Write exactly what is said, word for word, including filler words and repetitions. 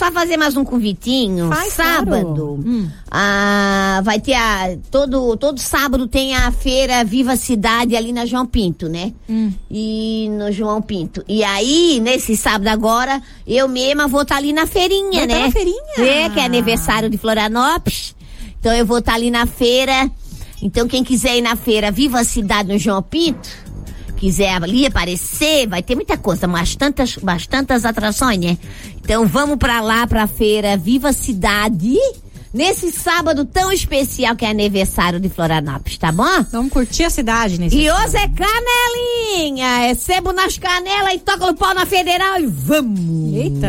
Pra fazer mais um convitinho, Faz, sábado, claro. hum. ah, vai ter a, todo, todo sábado tem a feira Viva Cidade ali na João Pinto, né? Hum. E no João Pinto. E aí, nesse sábado agora, eu mesma vou estar tá ali na feirinha, vai né? Tá na feirinha? É, que é aniversário de Florianópolis. Então eu vou estar tá ali na feira. Então quem quiser ir na feira Viva Cidade no João Pinto, quiser ali aparecer, vai ter muita coisa, bastantes, bastantes atrações, né? Então vamos pra lá, pra feira Viva Cidade, nesse sábado tão especial que é aniversário de Florianópolis, tá bom? Vamos curtir a cidade nesse E sábado. hoje é canelinha, é sebo nas canelas e toca no pau na federal e vamos! Eita!